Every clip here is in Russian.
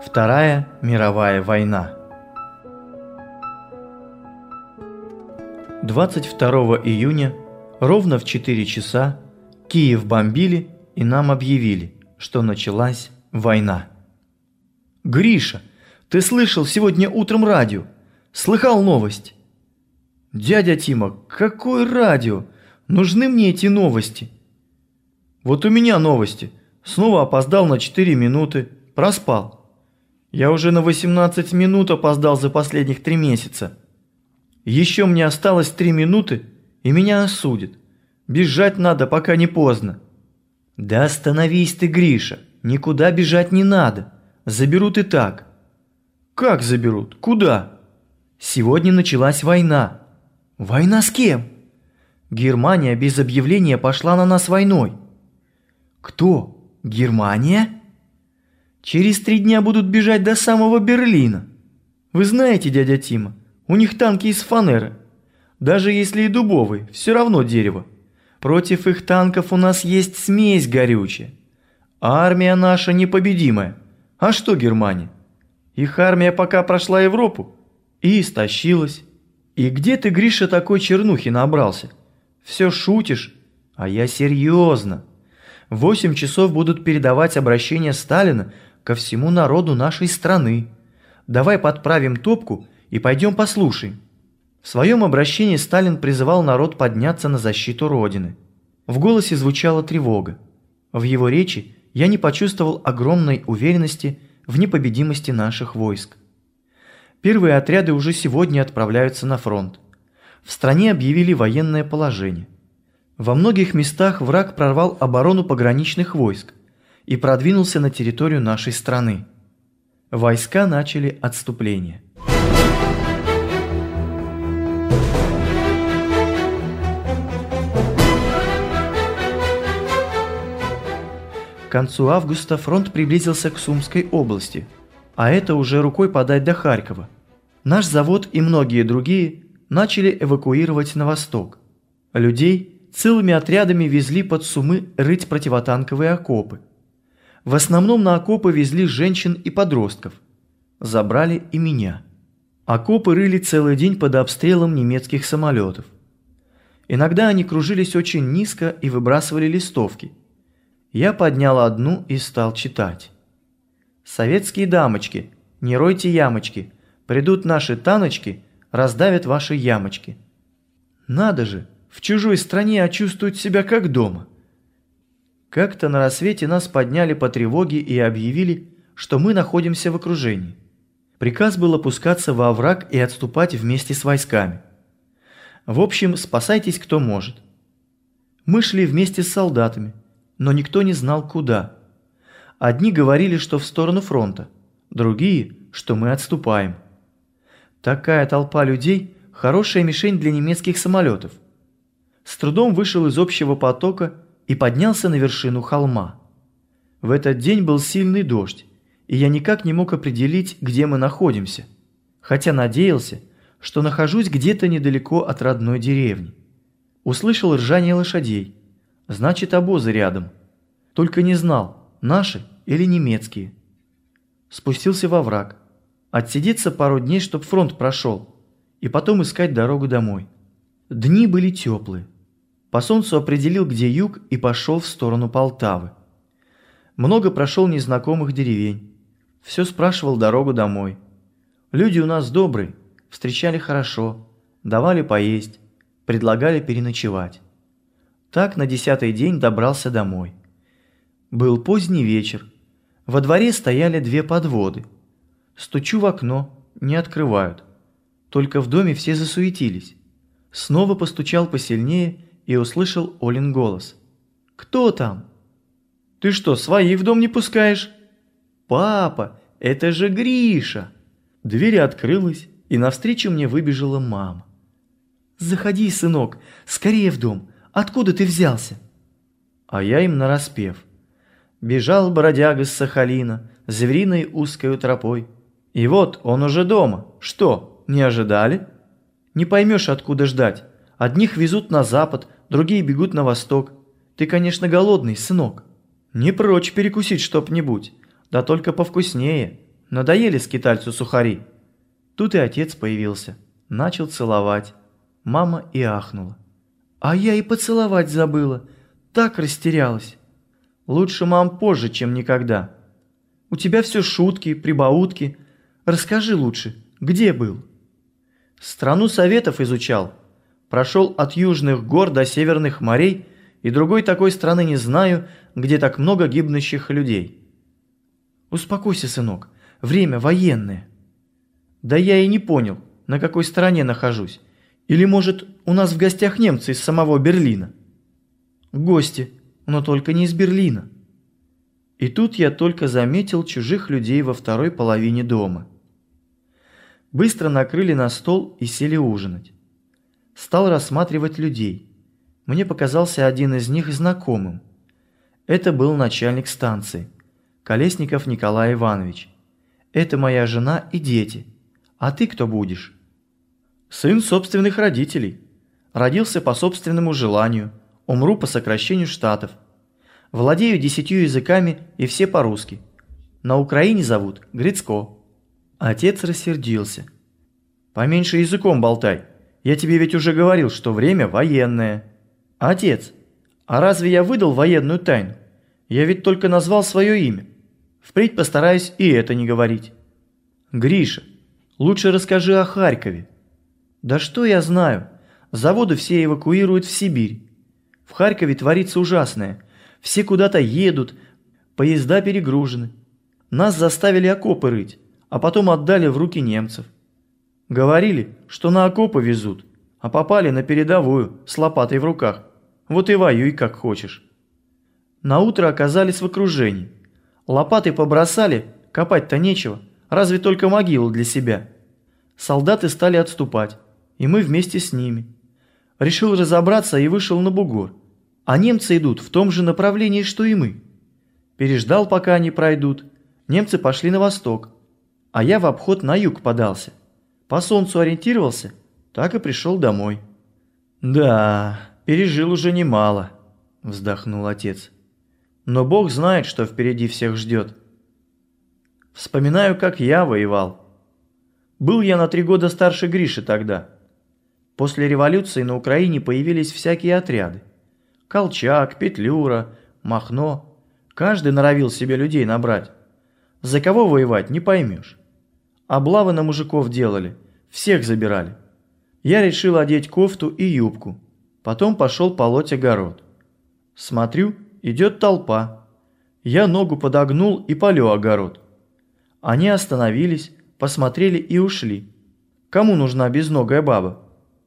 Вторая мировая война. 22 июня, ровно в 4 часа, Киев бомбили и нам объявили, что началась война. «Гриша, ты слышал сегодня утром радио? Слыхал новость?» «Дядя Тима, какое радио? Нужны мне эти новости?» «Вот у меня новости. Снова опоздал на 4 минуты. Проспал. Я уже на 18 минут опоздал за последних 3 месяца. Еще мне осталось 3 минуты, и меня осудят. Бежать надо, пока не поздно». «Да остановись ты, Гриша, никуда бежать не надо. Заберут и так». «Как заберут? Куда?» «Сегодня началась война». «Война с кем?» «Германия без объявления пошла на нас войной». «Кто? Германия?» «Через 3 дня будут бежать до самого Берлина. Вы знаете, дядя Тима, у них танки из фанеры. Даже если и дубовые, все равно дерево. Против их танков у нас есть смесь горючая. Армия наша непобедимая. А что Германия? Их армия пока прошла Европу и истощилась. И где ты, Гриша, такой чернухи набрался? Все шутишь, а я серьезно. В 8 часов будут передавать обращение Сталина ко всему народу нашей страны. Давай подправим топку и пойдем послушаем». В своем обращении Сталин призывал народ подняться на защиту Родины. В голосе звучала тревога. В его речи я не почувствовал огромной уверенности в непобедимости наших войск. Первые отряды уже сегодня отправляются на фронт. В стране объявили военное положение. Во многих местах враг прорвал оборону пограничных войск и продвинулся на территорию нашей страны. Войска начали отступление. К концу августа фронт приблизился к Сумской области, а это уже рукой подать до Харькова. Наш завод и многие другие начали эвакуировать на восток. Людей целыми отрядами везли под Сумы рыть противотанковые окопы. В основном на окопы везли женщин и подростков. Забрали и меня. Окопы рыли целый день под обстрелом немецких самолетов. Иногда они кружились очень низко и выбрасывали листовки. Я поднял одну и стал читать. «Советские дамочки, не ройте ямочки, придут наши таночки, раздавят ваши ямочки». Надо же, в чужой стране, а чувствуют себя как дома. Как-то на рассвете нас подняли по тревоге и объявили, что мы находимся в окружении. Приказ был опускаться во овраг и отступать вместе с войсками. В общем, спасайтесь кто может. Мы шли вместе с солдатами, но никто не знал куда. Одни говорили, что в сторону фронта, другие, что мы отступаем. Такая толпа людей – хорошая мишень для немецких самолетов. С трудом вышел из общего потока и поднялся на вершину холма. В этот день был сильный дождь, и я никак не мог определить, где мы находимся, хотя надеялся, что нахожусь где-то недалеко от родной деревни. Услышал ржание лошадей, значит, обозы рядом. Только не знал, наши или немецкие. Спустился во враг, отсидеться пару дней, чтоб фронт прошел, и потом искать дорогу домой. Дни были теплые. По солнцу определил, где юг, и пошел в сторону Полтавы. Много прошел незнакомых деревень. Все спрашивал дорогу домой. Люди у нас добрые, встречали хорошо, давали поесть, предлагали переночевать. Так на 10-й день добрался домой. Был поздний вечер. Во дворе стояли 2 подводы. Стучу в окно, не открывают. Только в доме все засуетились. Снова постучал посильнее и услышал Олин голос. «Кто там?» «Ты что, своих в дом не пускаешь?» «Папа, это же Гриша!» Дверь открылась, и навстречу мне выбежала мама. «Заходи, сынок, скорее в дом. Откуда ты взялся?» А я им нараспев. Бежал бродяга с Сахалина, звериной узкою тропой. И вот он уже дома. Что, не ожидали? Не поймешь, откуда ждать. Одних везут на запад, другие бегут на восток. Ты, конечно, голодный, сынок. Не прочь перекусить что-нибудь, да только повкуснее. Надоели скитальцу сухари. Тут и отец появился. Начал целовать. Мама и ахнула. А я и поцеловать забыла. Так растерялась. Лучше, мам, позже, чем никогда. У тебя все шутки, прибаутки. Расскажи лучше, где был? Страну Советов изучал. Прошел от южных гор до северных морей, и другой такой страны не знаю, где так много гибнущих людей. Успокойся, сынок, время военное. Да я и не понял, на какой стороне нахожусь. Или, может, у нас в гостях немцы из самого Берлина? Гости, но только не из Берлина. И тут я только заметил чужих людей во второй половине дома. Быстро накрыли на стол и сели ужинать. Стал рассматривать людей. Мне показался один из них знакомым. Это был начальник станции, Колесников Николай Иванович. Это моя жена и дети. А ты кто будешь? Сын собственных родителей. Родился по собственному желанию. Умру по сокращению штатов. Владею 10 языками и все по-русски. На Украине зовут Грицко. Отец рассердился. Поменьше языком болтай. Я тебе ведь уже говорил, что время военное. Отец, а разве я выдал военную тайну? Я ведь только назвал свое имя. Впредь постараюсь и это не говорить. Гриша, лучше расскажи о Харькове. Да что я знаю. Заводы все эвакуируют в Сибирь. В Харькове творится ужасное. Все куда-то едут, поезда перегружены. Нас заставили окопы рыть, а потом отдали в руки немцев. Говорили, что на окопы везут, а попали на передовую с лопатой в руках. Вот и воюй как хочешь. Наутро оказались в окружении. Лопаты побросали, копать-то нечего, разве только могилу для себя. Солдаты стали отступать, и мы вместе с ними. Решил разобраться и вышел на бугор. А немцы идут в том же направлении, что и мы. Переждал, пока они пройдут. Немцы пошли на восток, а я в обход на юг подался. По солнцу ориентировался, так и пришел домой. Да, пережил уже немало, вздохнул отец. Но Бог знает, что впереди всех ждет. Вспоминаю, как я воевал. Был я на 3 года старше Гриши тогда. После революции на Украине появились всякие отряды. Колчак, Петлюра, Махно. Каждый норовил себе людей набрать. За кого воевать, не поймешь. Облавы на мужиков делали, всех забирали. Я решил одеть кофту и юбку. Потом пошел полоть огород. Смотрю, идет толпа. Я ногу подогнул и полю огород. Они остановились, посмотрели и ушли. Кому нужна безногая баба?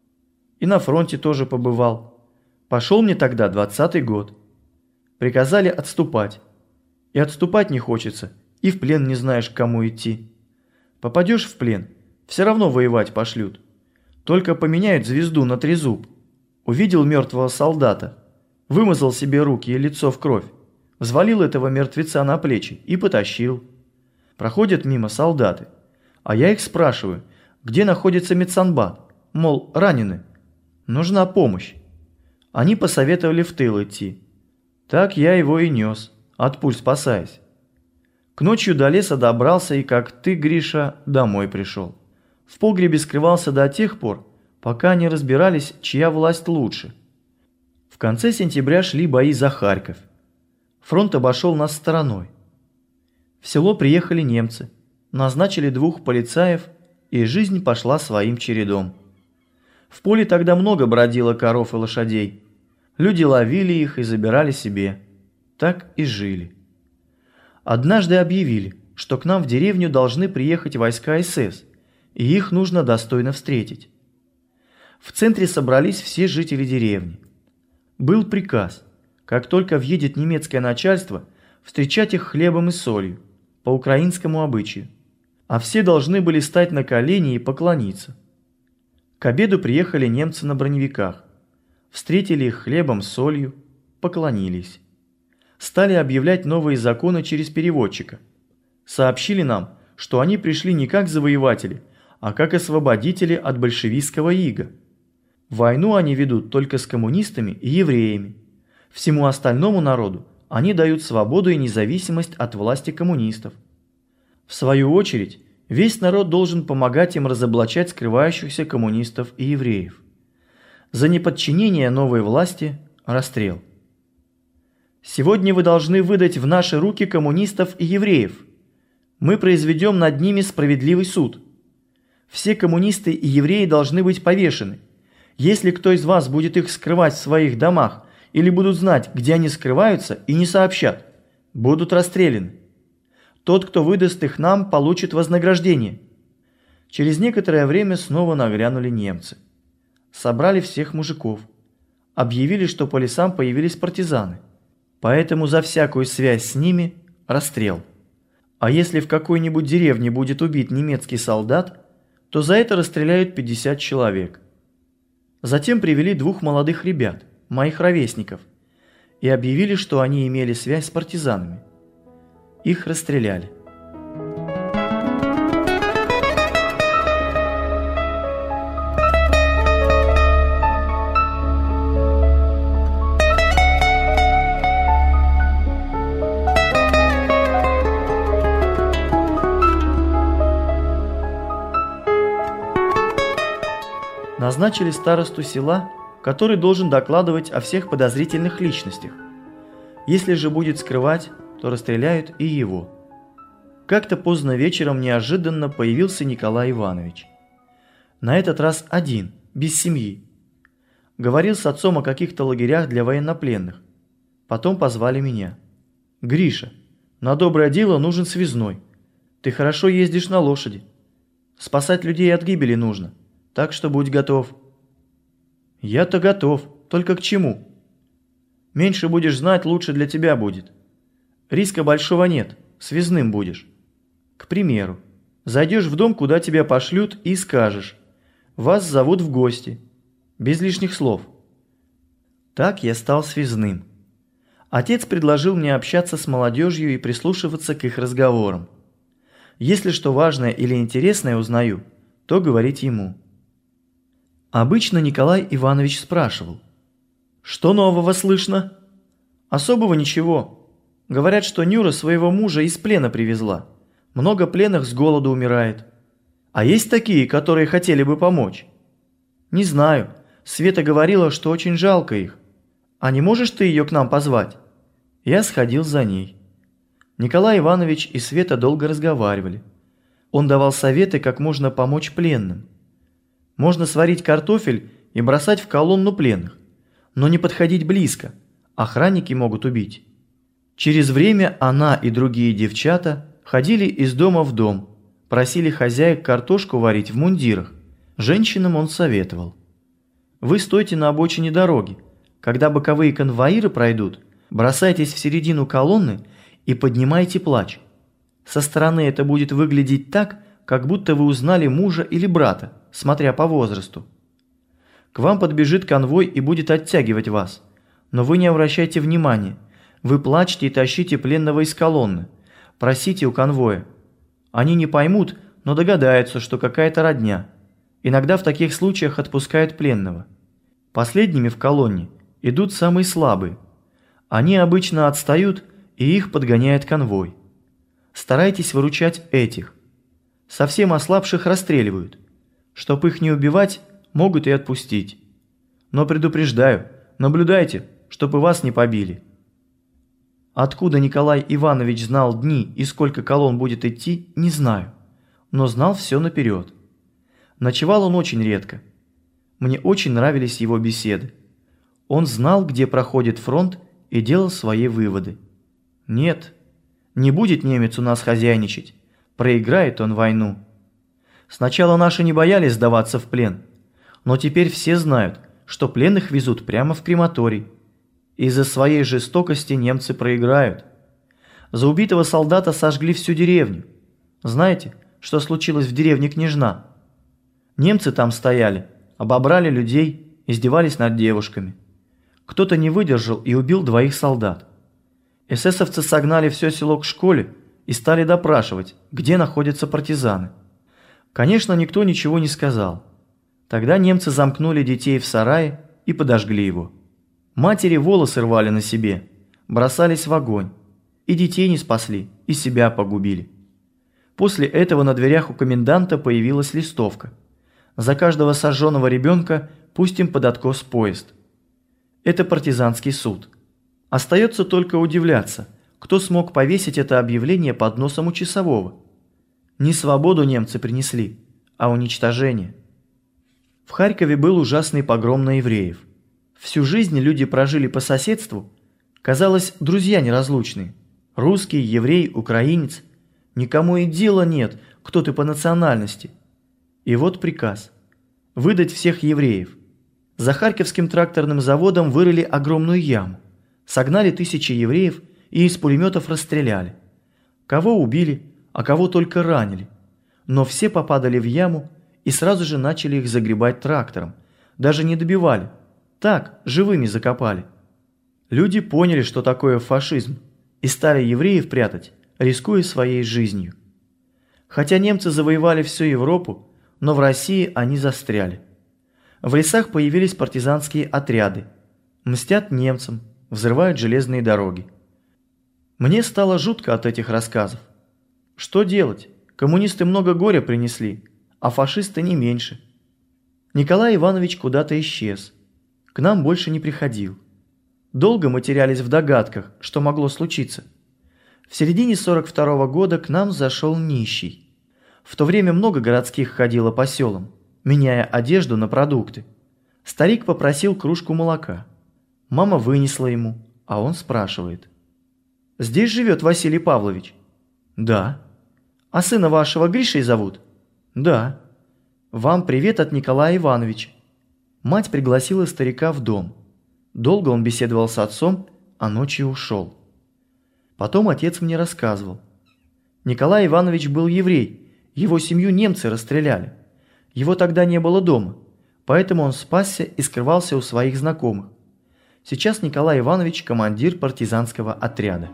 И на фронте тоже побывал. Пошел мне тогда 20-й год. Приказали отступать. И отступать не хочется, и в плен не знаешь, к кому идти. Попадешь в плен, все равно воевать пошлют. Только поменяют звезду на трезуб. Увидел мертвого солдата, вымазал себе руки и лицо в кровь, взвалил этого мертвеца на плечи и потащил. Проходят мимо солдаты, а я их спрашиваю, где находится медсанбат, мол, ранены, нужна помощь. Они посоветовали в тыл идти. Так я его и нес, от пуль спасаясь. К ночью до леса добрался и, как ты, Гриша, домой пришел. В погребе скрывался до тех пор, пока не разбирались, чья власть лучше. В конце сентября шли бои за Харьков. Фронт обошел нас стороной. В село приехали немцы, назначили 2 полицаев, и жизнь пошла своим чередом. В поле тогда много бродило коров и лошадей. Люди ловили их и забирали себе. Так и жили. Однажды объявили, что к нам в деревню должны приехать войска СС, и их нужно достойно встретить. В центре собрались все жители деревни. Был приказ, как только въедет немецкое начальство, встречать их хлебом и солью, по украинскому обычаю, а все должны были стать на колени и поклониться. К обеду приехали немцы на броневиках, встретили их хлебом, солью, поклонились. Стали объявлять новые законы через переводчика. Сообщили нам, что они пришли не как завоеватели, а как освободители от большевистского ига. Войну они ведут только с коммунистами и евреями. Всему остальному народу они дают свободу и независимость от власти коммунистов. В свою очередь, весь народ должен помогать им разоблачать скрывающихся коммунистов и евреев. За неподчинение новой власти – расстрел. Сегодня вы должны выдать в наши руки коммунистов и евреев. Мы произведем над ними справедливый суд. Все коммунисты и евреи должны быть повешены. Если кто из вас будет их скрывать в своих домах или будут знать, где они скрываются, и не сообщат, будут расстреляны. Тот, кто выдаст их нам, получит вознаграждение. Через некоторое время снова нагрянули немцы. Собрали всех мужиков. Объявили, что по лесам появились партизаны. Поэтому за всякую связь с ними – расстрел. А если в какой-нибудь деревне будет убит немецкий солдат, то за это расстреляют 50 человек. Затем привели 2 молодых ребят, моих ровесников, и объявили, что они имели связь с партизанами. Их расстреляли. Назначили старосту села, который должен докладывать о всех подозрительных личностях. Если же будет скрывать, то расстреляют и его. Как-то поздно вечером неожиданно появился Николай Иванович. На этот раз один, без семьи. Говорил с отцом о каких-то лагерях для военнопленных. Потом позвали меня. «Гриша, на доброе дело нужен связной. Ты хорошо ездишь на лошади. Спасать людей от гибели нужно, так что будь готов». «Я-то готов, только к чему?» «Меньше будешь знать, лучше для тебя будет. Риска большого нет, связным будешь. К примеру, зайдешь в дом, куда тебя пошлют, и скажешь: вас зовут в гости, без лишних слов». Так я стал связным. Отец предложил мне общаться с молодежью и прислушиваться к их разговорам. Если что важное или интересное узнаю, то говорить ему. Обычно Николай Иванович спрашивал: «Что нового слышно?» «Особого ничего. Говорят, что Нюра своего мужа из плена привезла. Много пленных с голоду умирает. А есть такие, которые хотели бы помочь?» «Не знаю. Света говорила, что очень жалко их. А не можешь ты ее к нам позвать?» Я сходил за ней. Николай Иванович и Света долго разговаривали. Он давал советы, как можно помочь пленным. Можно сварить картофель и бросать в колонну пленных, но не подходить близко, охранники могут убить. Через время она и другие девчата ходили из дома в дом, просили хозяек картошку варить в мундирах. Женщинам он советовал: «Вы стойте на обочине дороги. Когда боковые конвоиры пройдут, бросайтесь в середину колонны и поднимайте плач. Со стороны это будет выглядеть так, как будто вы узнали мужа или брата, смотря по возрасту. К вам подбежит конвой и будет оттягивать вас, но вы не обращайте внимания. Вы плачьте и тащите пленного из колонны. Просите у конвоя. Они не поймут, но догадаются, что какая-то родня. Иногда в таких случаях отпускают пленного. Последними в колонне идут самые слабые. Они обычно отстают, и их подгоняет конвой. Старайтесь выручать этих. Совсем ослабших расстреливают. Чтоб их не убивать, могут и отпустить. Но предупреждаю, наблюдайте, чтоб и вас не побили». Откуда Николай Иванович знал дни и сколько колонн будет идти, не знаю, но знал все наперед. Ночевал он очень редко. Мне очень нравились его беседы. Он знал, где проходит фронт, и делал свои выводы. Нет, не будет немец у нас хозяйничать, проиграет он войну. Сначала наши не боялись сдаваться в плен, но теперь все знают, что пленных везут прямо в крематорий. Из-за своей жестокости немцы проиграют. За убитого солдата сожгли всю деревню. Знаете, что случилось в деревне Княжна? Немцы там стояли, обобрали людей, издевались над девушками. Кто-то не выдержал и убил 2 солдат. Эсэсовцы согнали все село к школе и стали допрашивать, где находятся партизаны. Конечно, никто ничего не сказал. Тогда немцы замкнули детей в сарае и подожгли его. Матери волосы рвали на себе, бросались в огонь. И детей не спасли, и себя погубили. После этого на дверях у коменданта появилась листовка: за каждого сожженного ребенка пустим под откос поезд. Это партизанский суд. Остается только удивляться, кто смог повесить это объявление под носом у часового. Не свободу немцы принесли, а уничтожение. В Харькове был ужасный погром на евреев. Всю жизнь люди прожили по соседству, казалось, друзья неразлучные. Русский, еврей, украинец. Никому и дела нет, кто ты по национальности. И вот приказ: выдать всех евреев. За Харьковским тракторным заводом вырыли огромную яму, согнали тысячи евреев и из пулеметов расстреляли. Кого убили, а кого только ранили. Но все попадали в яму и сразу же начали их загребать трактором. Даже не добивали. Так, живыми закопали. Люди поняли, что такое фашизм, и стали евреев прятать, рискуя своей жизнью. Хотя немцы завоевали всю Европу, но в России они застряли. В лесах появились партизанские отряды. Мстят немцам, взрывают железные дороги. Мне стало жутко от этих рассказов. Что делать? Коммунисты много горя принесли, а фашисты не меньше. Николай Иванович куда-то исчез. К нам больше не приходил. Долго мы терялись в догадках, что могло случиться. В середине 42-го года к нам зашел нищий. В то время много городских ходило по селам, меняя одежду на продукты. Старик попросил кружку молока. Мама вынесла ему, а он спрашивает: «Здесь живет Василий Павлович?» «Да». «А сына вашего Гришей зовут?» «Да». «Вам привет от Николая Ивановича». Мать пригласила старика в дом. Долго он беседовал с отцом, а ночью ушел. Потом отец мне рассказывал. Николай Иванович был еврей, его семью немцы расстреляли. Его тогда не было дома, поэтому он спасся и скрывался у своих знакомых. Сейчас Николай Иванович командир партизанского отряда.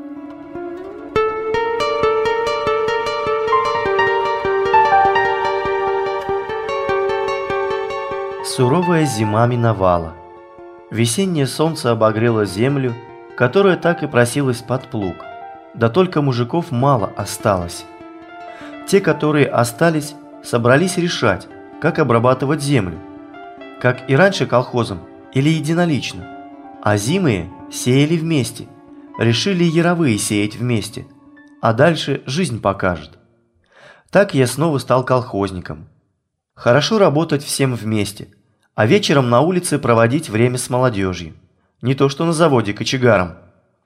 Суровая зима миновала. Весеннее солнце обогрело землю, которая так и просилась под плуг. Да только мужиков мало осталось. Те, которые остались, собрались решать, как обрабатывать землю. Как и раньше колхозом или единолично. А зимые сеяли вместе, решили яровые сеять вместе, а дальше жизнь покажет. Так я снова стал колхозником. Хорошо работать всем вместе, а вечером на улице проводить время с молодежью. Не то что на заводе кочегаром.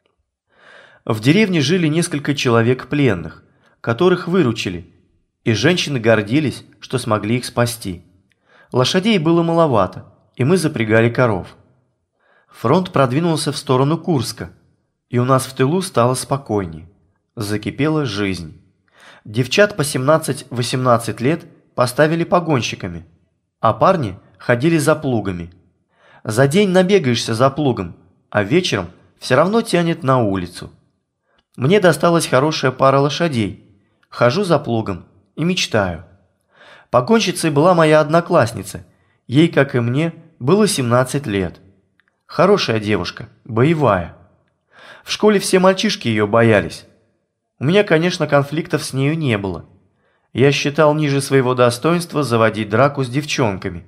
В деревне жили несколько человек пленных, которых выручили, и женщины гордились, что смогли их спасти. Лошадей было маловато, и мы запрягали коров. Фронт продвинулся в сторону Курска, и у нас в тылу стало спокойнее. Закипела жизнь. Девчат по 17-18 лет поставили погонщиками, а парни ходили за плугами. За день набегаешься за плугом, а вечером все равно тянет на улицу. Мне досталась хорошая пара лошадей. Хожу за плугом и мечтаю. Погонщицей была моя одноклассница. Ей, как и мне, было 17 лет. Хорошая девушка, боевая. В школе все мальчишки ее боялись. У меня, конечно, конфликтов с нею не было. Я считал ниже своего достоинства заводить драку с девчонками.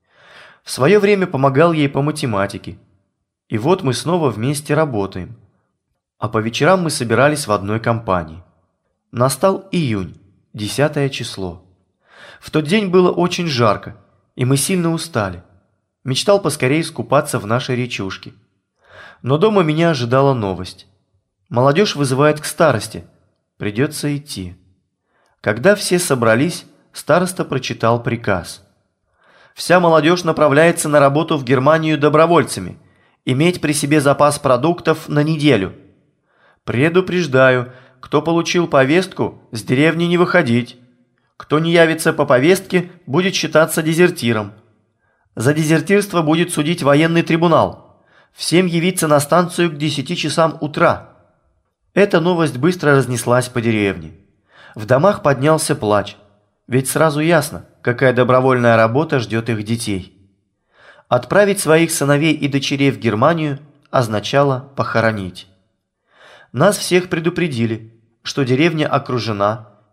В свое время помогал ей по математике. И вот мы снова вместе работаем. А по вечерам мы собирались в одной компании. Настал июнь, 10 число. В тот день было очень жарко, и мы сильно устали. Мечтал поскорее искупаться в нашей речушке. Но дома меня ожидала новость. Молодежь вызывает к старости. Придется идти. Когда все собрались, староста прочитал приказ. Вся молодежь направляется на работу в Германию добровольцами. Иметь при себе запас продуктов на неделю. Предупреждаю, кто получил повестку, с деревни не выходить. Кто не явится по повестке, будет считаться дезертиром. За дезертирство будет судить военный трибунал. Всем явиться на станцию к 10 часам утра. Эта новость быстро разнеслась по деревне. В домах поднялся плач. Ведь сразу ясно, какая добровольная работа ждет их детей. Отправить своих сыновей и дочерей в Германию означало похоронить. Нас всех предупредили, что деревня окружена,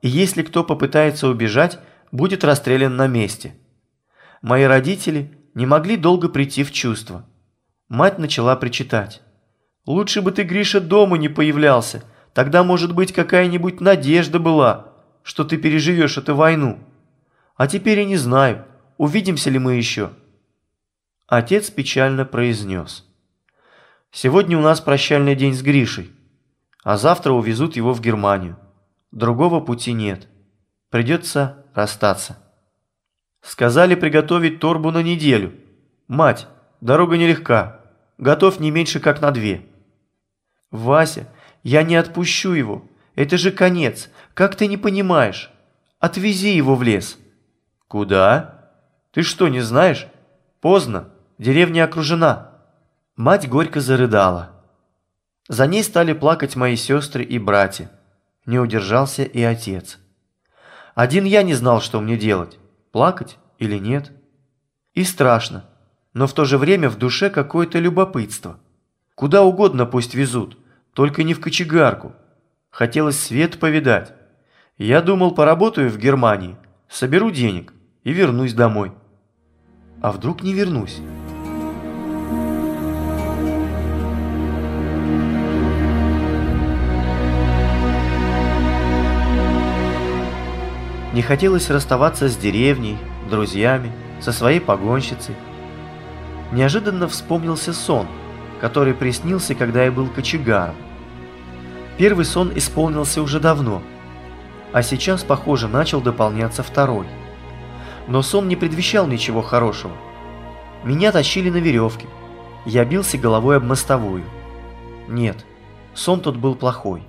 и если кто попытается убежать, будет расстрелян на месте. Мои родители не могли долго прийти в чувство. Мать начала причитать. «Лучше бы ты, Гриша, дома не появлялся, тогда, может быть, какая-нибудь надежда была, что ты переживешь эту войну. А теперь я не знаю, увидимся ли мы еще». Отец печально произнес. «Сегодня у нас прощальный день с Гришей, а завтра увезут его в Германию. Другого пути нет. Придется расстаться. Сказали приготовить торбу на неделю. Мать, дорога нелегка. Готовь не меньше, как на 2. Вася, я не отпущу его. Это же конец. Как ты не понимаешь? Отвези его в лес». «Куда? Ты что, не знаешь? Поздно. Деревня окружена». Мать горько зарыдала. За ней стали плакать мои сестры и братья. Не удержался и отец. Один я не знал, что мне делать. Плакать или нет? И страшно. Но в то же время в душе какое-то любопытство. Куда угодно пусть везут, только не в кочегарку. Хотелось свет повидать. Я думал, поработаю в Германии, соберу денег и вернусь домой. А вдруг не вернусь? Не хотелось расставаться с деревней, друзьями, со своей погонщицей. Неожиданно вспомнился сон, который приснился, когда я был кочегаром. Первый сон исполнился уже давно, а сейчас, похоже, начал дополняться второй. Но сон не предвещал ничего хорошего. Меня тащили на веревке, я бился головой об мостовую. Нет, сон тот был плохой.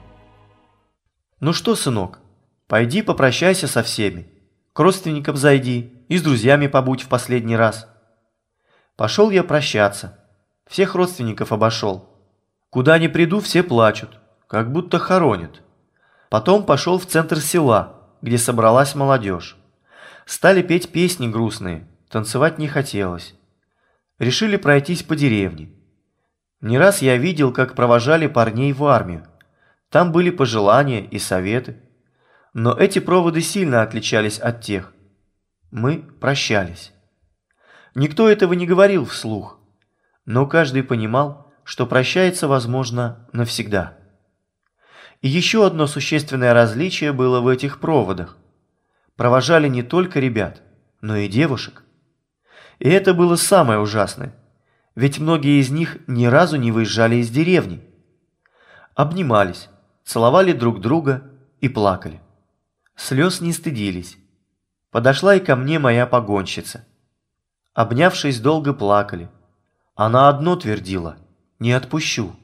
«Ну что, сынок, пойди попрощайся со всеми, к родственникам зайди и с друзьями побудь в последний раз». Пошел я прощаться, всех родственников обошел. Куда ни приду, все плачут, как будто хоронят. Потом пошел в центр села, где собралась молодежь. Стали петь песни грустные, танцевать не хотелось. Решили пройтись по деревне. Не раз я видел, как провожали парней в армию. Там были пожелания и советы. Но эти проводы сильно отличались от тех. Мы прощались. Никто этого не говорил вслух, но каждый понимал, что прощается, возможно, навсегда. И еще одно существенное различие было в этих проводах. Провожали не только ребят, но и девушек. И это было самое ужасное, ведь многие из них ни разу не выезжали из деревни. Обнимались, целовали друг друга и плакали. Слез не стыдились. Подошла и ко мне моя погонщица. Обнявшись, долго плакали. Она одно твердила: «Не отпущу».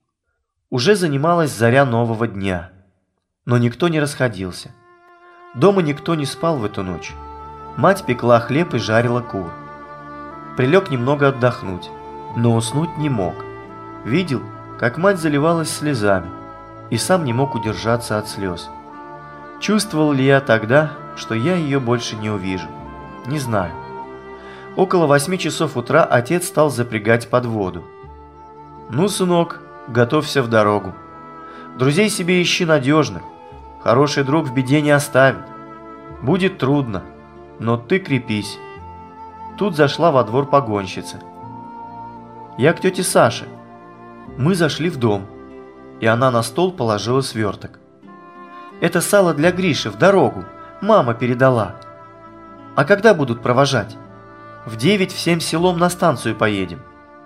Уже занималась заря нового дня, но никто не расходился. Дома никто не спал в эту ночь. Мать пекла хлеб и жарила кур. Прилег немного отдохнуть, но уснуть не мог. Видел, как мать заливалась слезами, и сам не мог удержаться от слез. Чувствовал ли я тогда, что я ее больше не увижу? Не знаю. Около 8 часов утра отец стал запрягать подводу. «Ну, сынок, готовься в дорогу. Друзей себе ищи надежных. Хороший друг в беде не оставит. Будет трудно, но ты крепись». Тут зашла во двор погонщица. «Я к тете Саше». Мы зашли в дом, и она на стол положила сверток. «Это сало для Гриши в дорогу. Мама передала. А когда будут провожать?» «В 9 всем селом на станцию поедем».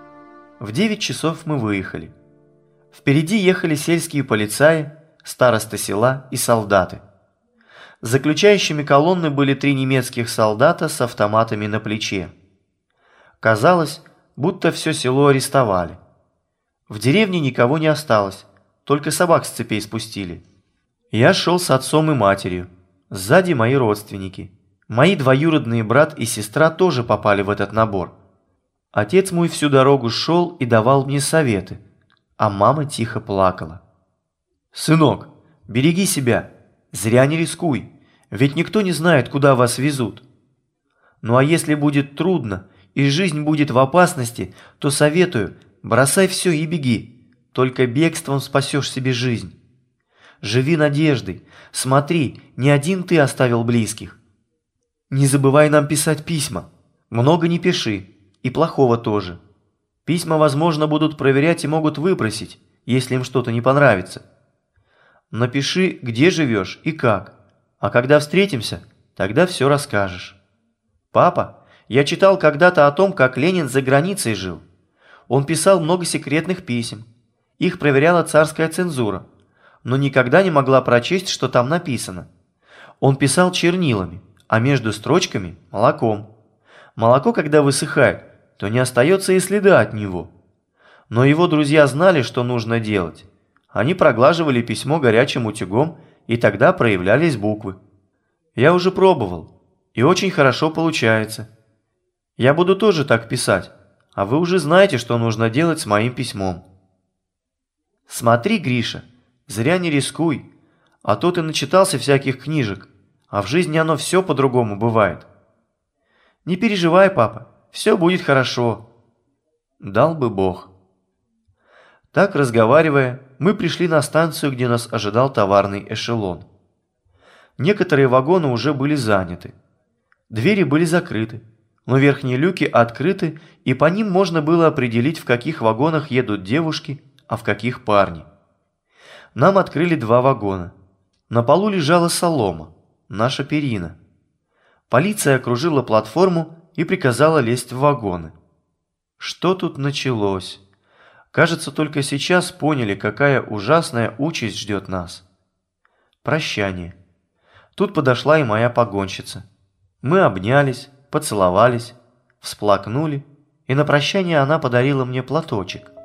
В 9 часов мы выехали. Впереди ехали сельские полицаи, староста села и солдаты. Заключающими колонны были 3 немецких солдата с автоматами на плече. Казалось, будто все село арестовали. В деревне никого не осталось, только собак с цепей спустили. Я шел с отцом и матерью, сзади мои родственники. Мои двоюродные брат и сестра тоже попали в этот набор. Отец мой всю дорогу шел и давал мне советы, а мама тихо плакала. «Сынок, береги себя, зря не рискуй, ведь никто не знает, куда вас везут. Ну а если будет трудно и жизнь будет в опасности, то советую, бросай все и беги, только бегством спасешь себе жизнь. Живи надеждой. Смотри, не один ты оставил близких. Не забывай нам писать письма. Много не пиши. И плохого тоже. Письма, возможно, будут проверять и могут выбросить, если им что-то не понравится. Напиши, где живешь и как. А когда встретимся, тогда все расскажешь. Папа, я читал когда-то о том, как Ленин за границей жил. Он писал много секретных писем. Их проверяла царская цензура, но никогда не могла прочесть, что там написано. Он писал чернилами, а между строчками – молоком. Молоко, когда высыхает, то не остается и следа от него. Но его друзья знали, что нужно делать. Они проглаживали письмо горячим утюгом, и тогда проявлялись буквы. Я уже пробовал, и очень хорошо получается. Я буду тоже так писать, а вы уже знаете, что нужно делать с моим письмом. Смотри, Гриша, зря не рискуй, а то ты начитался всяких книжек, а в жизни оно все по-другому бывает. Не переживай, папа, все будет хорошо. Дал бы Бог. Так, разговаривая, мы пришли на станцию, где нас ожидал товарный эшелон. Некоторые вагоны уже были заняты. Двери были закрыты, но верхние люки открыты, и по ним можно было определить, в каких вагонах едут девушки, а в каких парни. Нам открыли 2 вагона. На полу лежала солома, наша перина. Полиция окружила платформу и приказала лезть в вагоны. Что тут началось? Кажется, только сейчас поняли, какая ужасная участь ждет нас. Прощание. Тут подошла и моя погонщица. Мы обнялись, поцеловались, всплакнули, и на прощание она подарила мне платочек.